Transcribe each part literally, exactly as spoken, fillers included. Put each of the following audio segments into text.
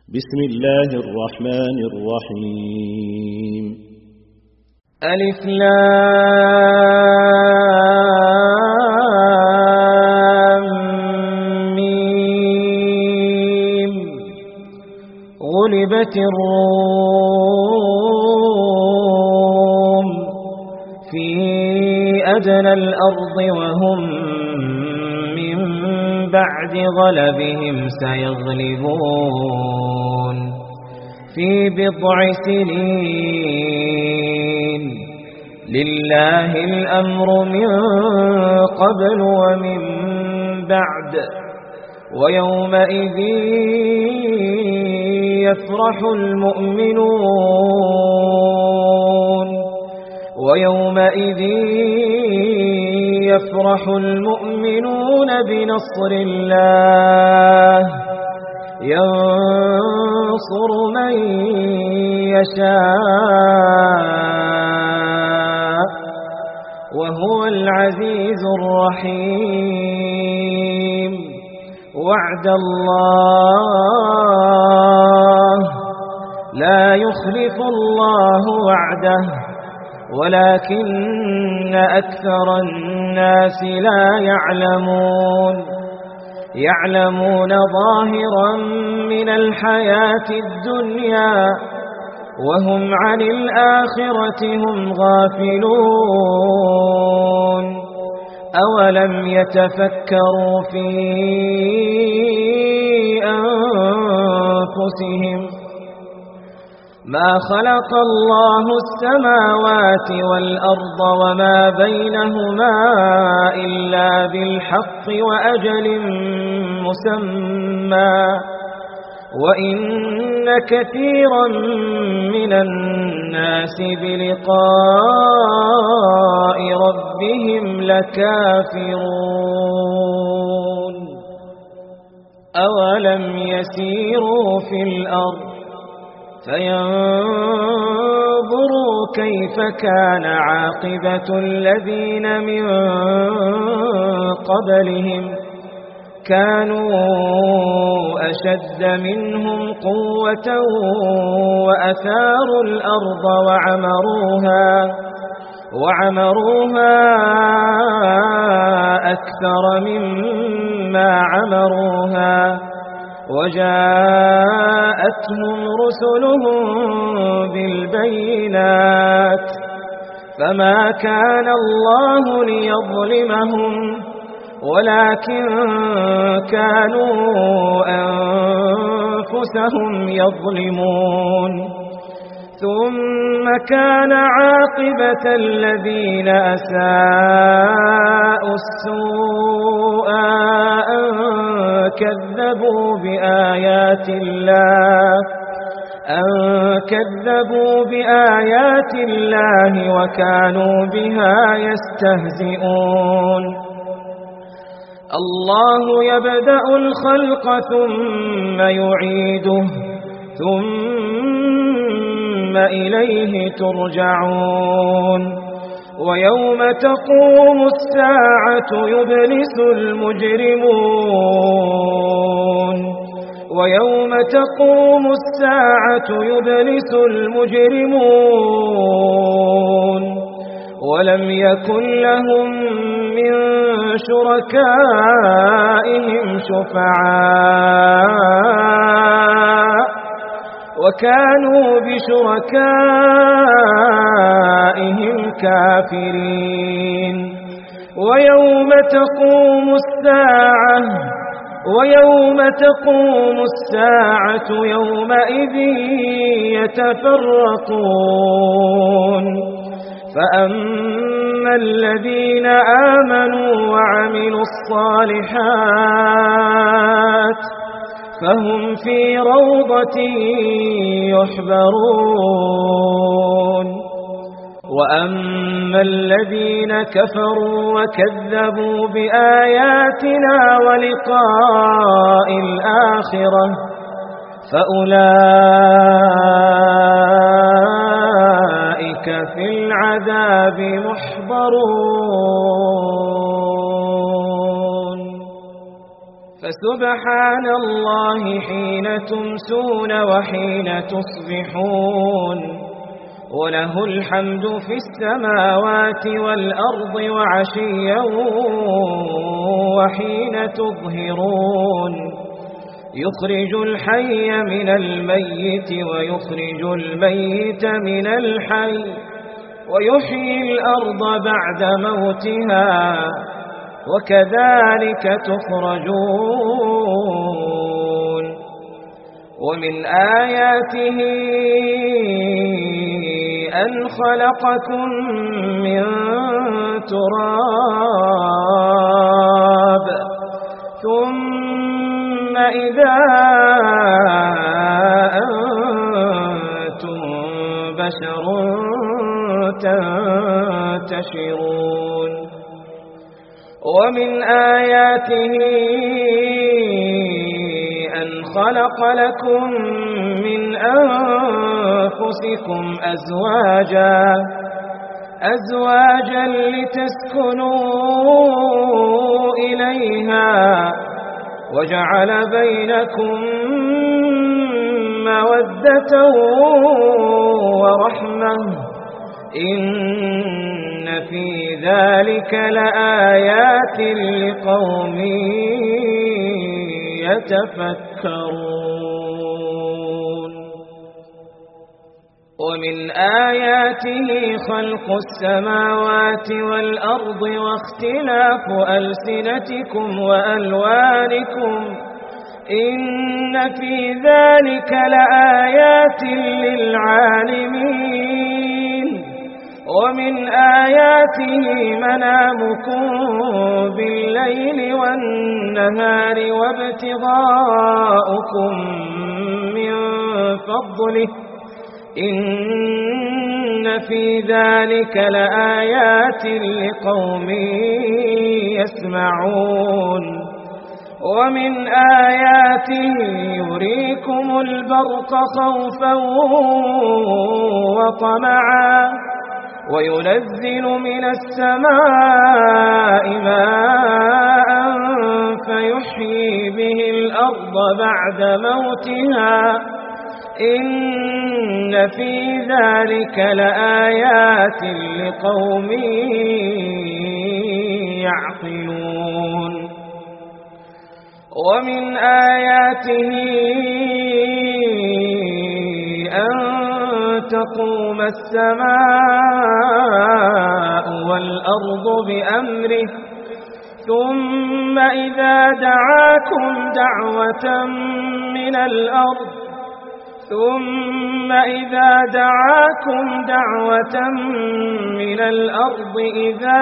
بسم الله الرحمن الرحيم. ألف لام ميم. غلبت الروم في أدنى الأرض وهم من بعد غلبهم سيغلبون في بضع سنين. لله الأمر من قبل ومن بعد ويومئذ يفرح المؤمنون ويومئذ يفرح المؤمنون بنصر الله ينصر من يشاء وهو العزيز الرحيم. وعد الله لا يخلف الله وعده ولكن أكثر الناس لا يعلمون. يعلمون ظاهرا من الحياة الدنيا وهم عن الآخرة هم غافلون. أولم يتفكروا في أنفسهم ما خلق الله السماوات والأرض وما بينهما إلا بالحق وأجل مسمى وإن كثيرا من الناس بلقاء ربهم لكافرون. أولم يسيروا في الأرض فينظروا كيف كان عاقبة الذين من قبلهم كانوا أشد منهم قوة وأثاروا الأرض وعمروها وعمروها أكثر مما عمروها وجاءتهم رسلهم بالبينات فما كان الله ليظلمهم ولكن كانوا أنفسهم يظلمون. ثم كان عاقبة الذين أساءوا السوء أن كذبوا بآيات الله أن كذبوا بآيات الله وكانوا بها يستهزئون. الله يبدأ الخلق ثم يعيده ثم إليه ترجعون. ويوم تقوم الساعة يبلس المجرمون ويوم تقوم الساعة يبلس المجرمون ولم يكن لهم من شركائهم شفعاء وكانوا بشركائهم كافرين. ويوم تقوم الساعة ويوم تقوم الساعة يومئذ يتفرقون. فأما الذين آمنوا وعملوا الصالحات فهم في روضة يحبرون. وأما الذين كفروا وكذبوا بآياتنا ولقاء الآخرة فأولئك في العذاب محضرون. فسبحان الله حين تمسون وحين تصبحون وله الحمد في السماوات والأرض وعشيا وحين تظهرون يخرج الحي من الميت ويخرج الميت من الحي ويحيي الأرض بعد موتها وكذلك تخرجون ومن آياته أن خلقكم من تراب ثم إذا أنتم بشر تنتشرون ومن آياته أن خلق لكم من أنفسكم أزواجا أزواجا لتسكنوا إليها وجعل بينكم مودة ورحمة إن في ذلك لآيات لقوم يتفكرون ومن آياته خلق السماوات والأرض واختلاف ألسنتكم وألوانكم إن في ذلك لآيات للعالمين ومن آياته منامكم بالليل والنهار وابتغاؤكم من فضله إن في ذلك لآيات لقوم يسمعون ومن آياته يريكم البرق خوفا وطمعا وينزل من السماء ماء فيحيي به الأرض بعد موتها إن في ذلك لآيات لقوم يعقلون ومن آياته أن تقوم السماء والأرض بأمره ثم إذا دعاكم دعوة من الأرض ثم إذا دعاكم دعوة من الأرض إذا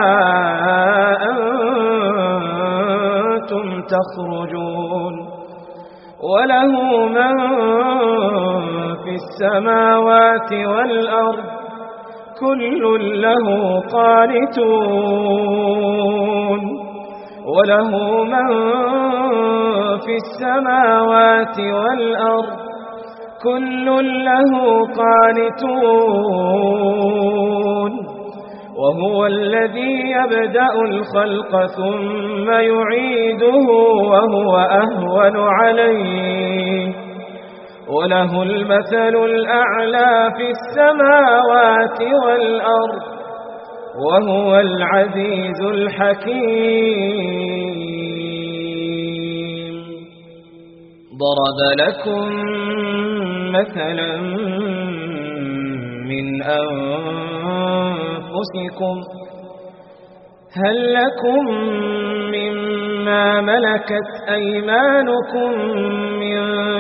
أنتم تخرجون وله من في السماوات والأرض كل له قانتون وله من في السماوات والأرض كل له قانتون وهو الذي يبدأ الخلق ثم يعيده وهو أهون عليه وله المثل الأعلى في السماوات والأرض وهو العزيز الحكيم ضرب لكم مثلا من أنفسكم هل لكم مما ملكت أيمانكم من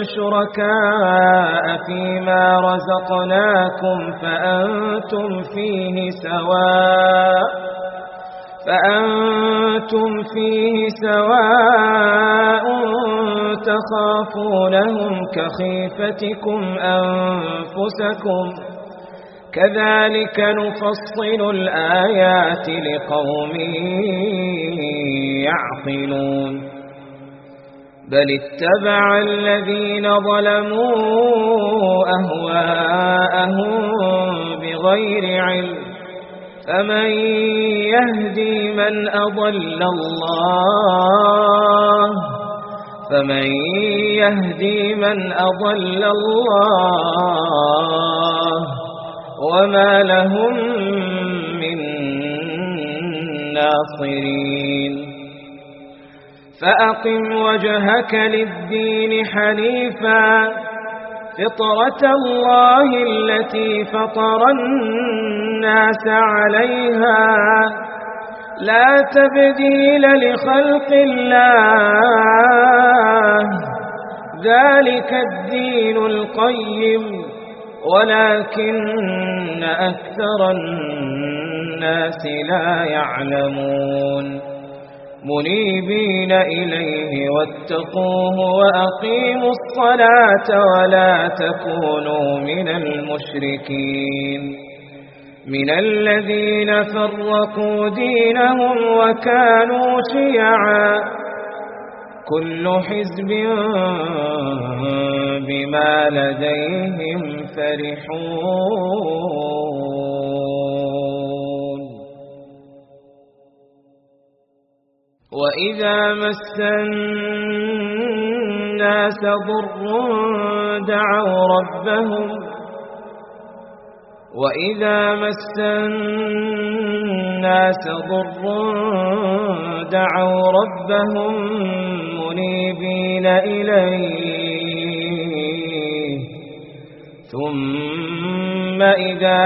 شركاء فيما رزقناكم فأنتم فيه سواء فأنتم فيه سواء تخافونهم كخيفتكم أنفسكم كذلك نفصل الآيات لقوم يعقلون بل اتبع الذين ظلموا أهواءهم بغير علم فمن يهدي من أضل الله فمن يهدي من أضل الله وما لهم من ناصرين فأقم وجهك للدين حنيفا فطرة الله التي فطر الناس عليها لا تبديل لخلق الله ذلك الدين القيم ولكن أكثر الناس لا يعلمون منيبين إليه واتقوه وأقيموا الصلاة ولا تكونوا من المشركين من الذين فرقوا دينهم وكانوا شيعا كل حزب بما لديهم فرحون وإذا مس الناس ضر دعوا ربهم وإذا مس الناس ضر دعوا ربهم منيبين إليه ثم إذا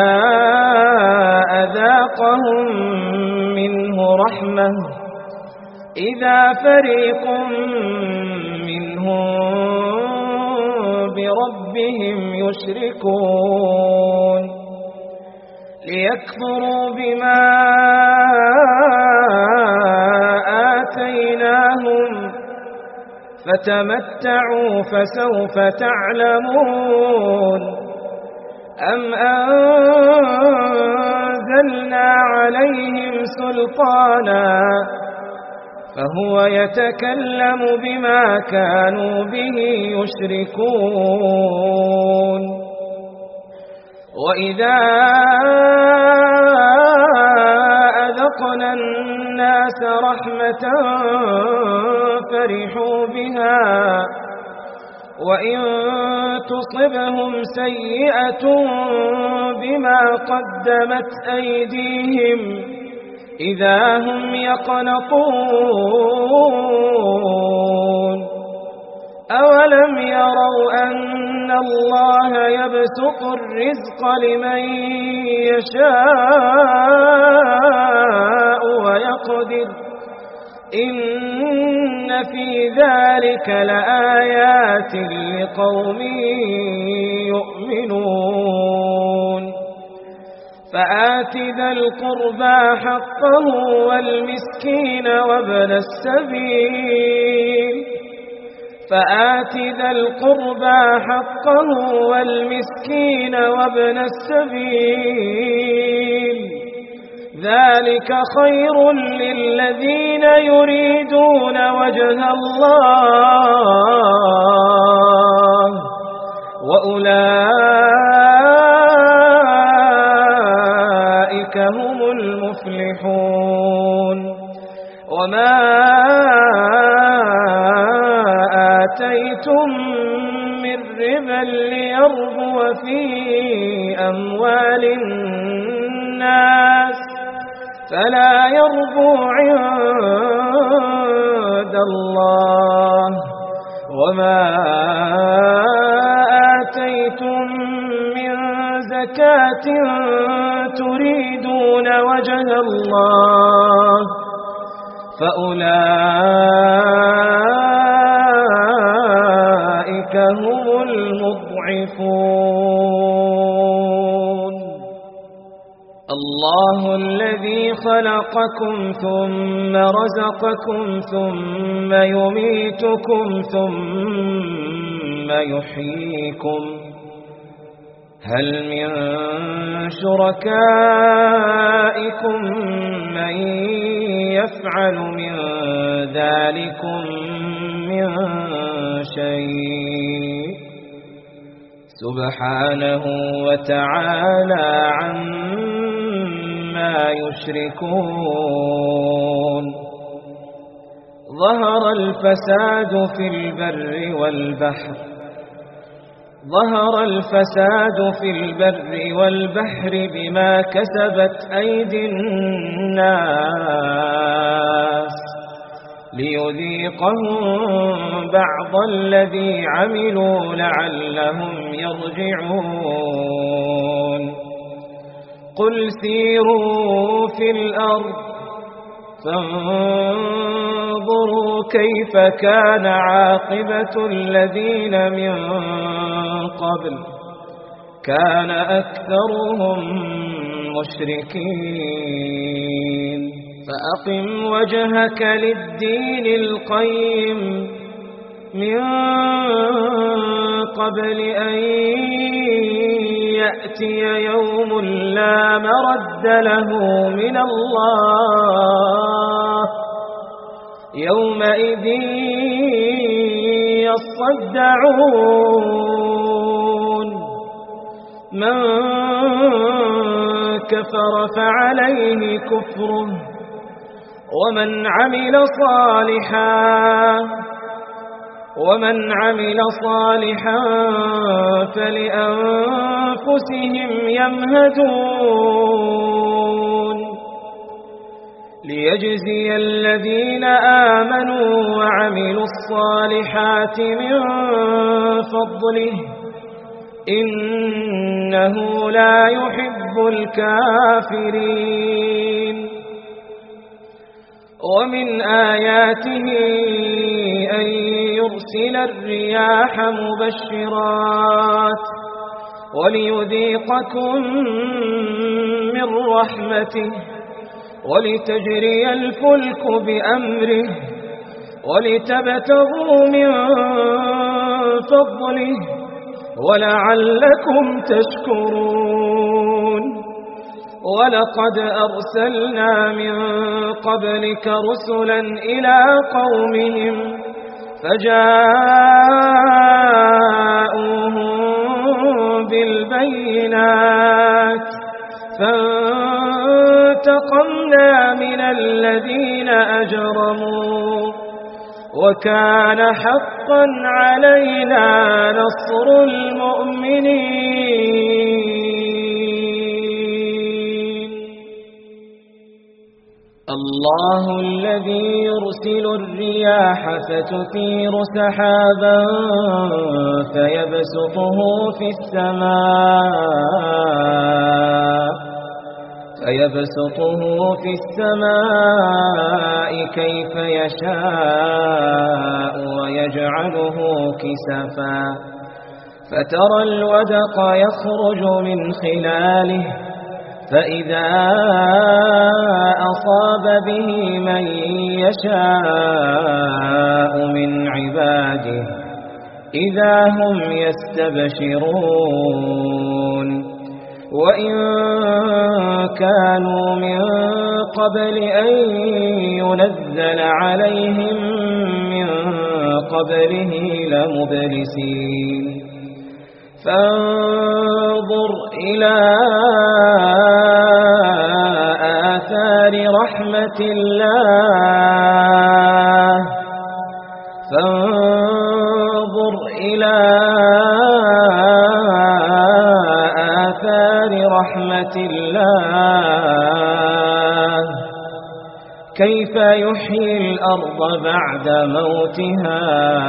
أذاقهم منه رحمة إذا فريق منهم بربهم يشركون ليكفروا بما آتيناهم فتمتعوا فسوف تعلمون أم أنزلنا عليهم سلطانا فهو يتكلم بما كانوا به يشركون وإذا أذقنا الناس رحمة فرحوا بها وإن تصبهم سيئة بما قدمت أيديهم إذا هم يقنطون أولم يروا أن الله يبسط الرزق لمن يشاء ويقدر إن في ذلك لآيات لقوم يؤمنون فآت ذا القربى حقه والمسكين وابن السبيل فآت ذا القربى حقه والمسكين وابن السبيل ذلك خير للذين يريدون وجه الله وأولئك هم المفلحون وما آتيتم من ربا ليربو في أموال الناس فلا يربو عند الله وما آتيتم من زكاة تريدون وجه الله فأولئك هم المضعفون الله الذي خلقكم ثم رزقكم ثم يميتكم ثم يحييكم هل من شركائكم من يفعل من ذلكم من شيء سبحانه وتعالى عما يشركون ظهر الفساد في البر والبحر ظهر الفساد في البر والبحر بما كسبت أيدي الناس ليذيقهم بعض الذي عملوا لعلهم يرجعون قل سيروا في الأرض فانظروا كيف كان عاقبة الذين من قبل كان أكثرهم مشركين فأقم وجهك للدين القيم من قبل أن يأتي يوم لا مرد له من الله يومئذ يصدعون من كفر فعليه كفره ومن عمل صالحا ومن عمل صالحا فلأنفسهم يمهدون ليجزي الذين آمنوا وعملوا الصالحات من فضله إنه لا يحب الكافرين ومن آياته أن يرسل الرياح مبشرات وليذيقكم من رحمته ولتجري الفلك بأمره ولتبتغوا من فضله ولعلكم تشكرون ولقد أرسلنا من قبلك رسلا إلى قومهم فجاءوهم بالبينات فانتقمنا من الذين أجرموا وكان حقا علينا نصر المؤمنين الله الذي يرسل الرياح فتثير سحابا فيبسطه في السماء فيبسطه في السماء كيف يشاء ويجعله كسفا فترى الودق يخرج من خلاله فإذا أصاب به من يشاء من عباده إذا هم يستبشرون وإن كانوا من قبل أن ينزل عليهم من قبله لمبلسين فانظر إلى آثار رحمة الله فانظر إلى آثار رحمة الله كيف يحيي الأرض بعد موتها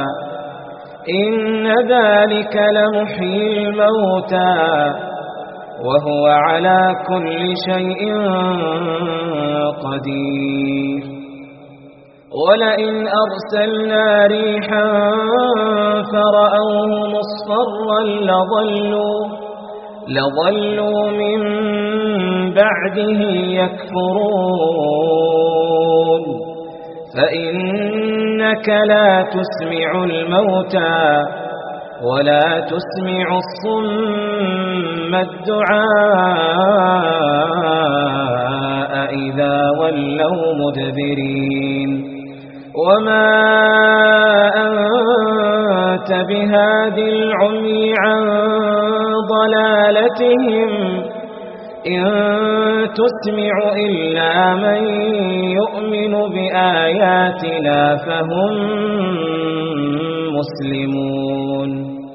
إن ذلك لمحيي الموتى وهو على كل شيء قدير ولئن أرسلنا ريحا فرأوه مصفرا لظلوا لظلوا من بعده يكفرون فإنك لا تسمع الموتى ولا تسمع الصم الدعاء إذا ولوا مدبرين وما أنت بهاد العمي عن ضلالتهم إن تسمع إلا من يؤمن بآياتنا فهم مسلمون.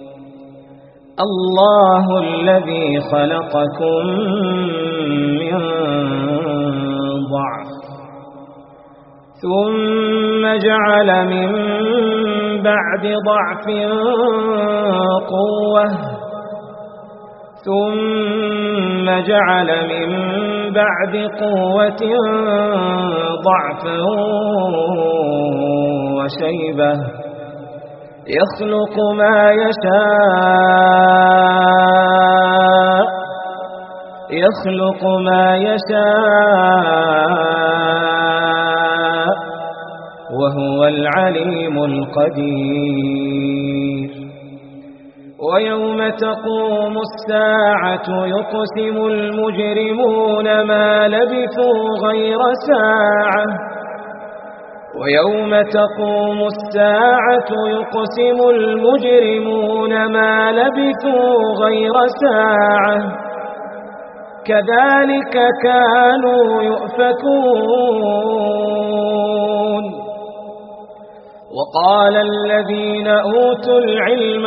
الله الذي خلقكم من ضعف ثم جعل من بعد ضعف قوة ثم جعل من بعد قوة ضعفا وشيبة يخلق ما يشاء يخلق ما يشاء وهو العليم القدير. ويوم تقوم الساعة يقسم المجرمون ما لبثوا غير ساعة ويوم تقوم الساعة يقسم المجرمون ما لبثوا غير ساعة كذلك كانوا يؤفكون. وقال الذين أوتوا العلم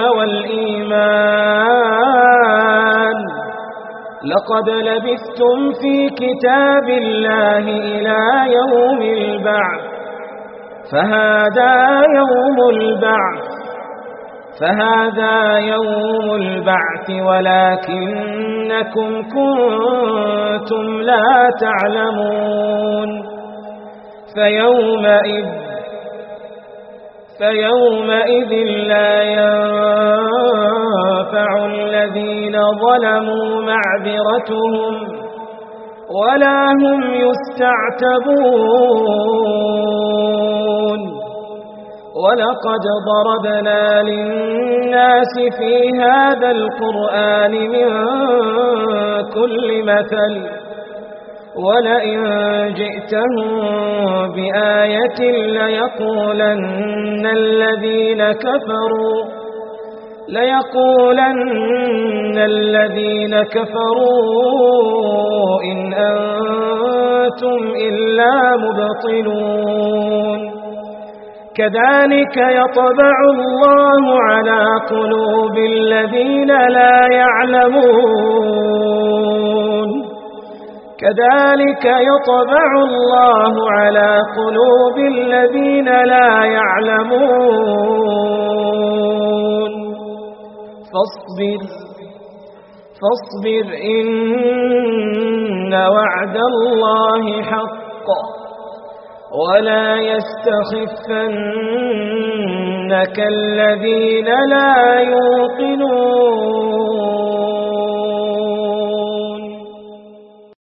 والإيمان لقد لبثتم في كتاب الله إلى يوم البعث فهذا يوم البعث فهذا يوم البعث ولكنكم كنتم لا تعلمون. فيومئذ فيومئذ لا ينفع الذين ظلموا معذرتهم ولا هم يستعتبون. ولقد ضربنا للناس في هذا القرآن من كل مثل ولئن جئتهم بآية ليقولن الذين كفروا ليقولن الذين كفروا إن أنتم إلا مبطلون. كذلك يطبع الله على قلوب الذين لا يعلمون كذلك يطبع الله على قلوب الذين لا يعلمون. فاصبر فاصبر إن وعد الله حق ولا يستخفنك الذين لا يوقنون.